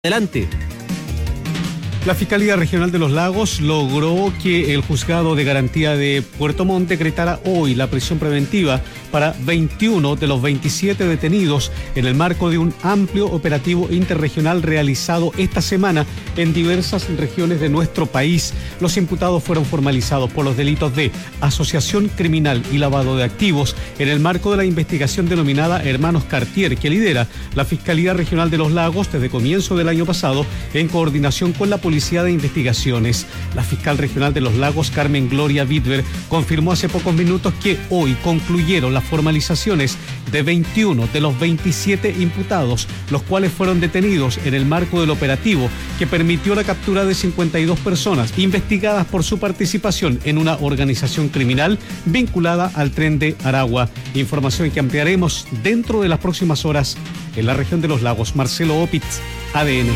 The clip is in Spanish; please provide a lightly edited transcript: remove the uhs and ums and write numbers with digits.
Adelante. La Fiscalía Regional de los Lagos logró que el Juzgado de Garantía de Puerto Montt decretara hoy la prisión preventiva para 21 de los 27 detenidos en el marco de un amplio operativo interregional realizado esta semana en diversas regiones de nuestro país. Los imputados fueron formalizados por los delitos de asociación criminal y lavado de activos en el marco de la investigación denominada Hermanos Cartier, que lidera la Fiscalía Regional de los Lagos desde comienzo del año pasado en coordinación con la Policía de Investigaciones. La fiscal regional de los Lagos, Carmen Gloria Vidver, confirmó hace pocos minutos que hoy concluyeron las formalizaciones de 21 de los 27 imputados, los cuales fueron detenidos en el marco del operativo que permitió la captura de 52 personas investigadas por su participación en una organización criminal vinculada al Tren de Aragua. Información que ampliaremos dentro de las próximas horas en la región de los Lagos. Marcelo Opitz, ADN.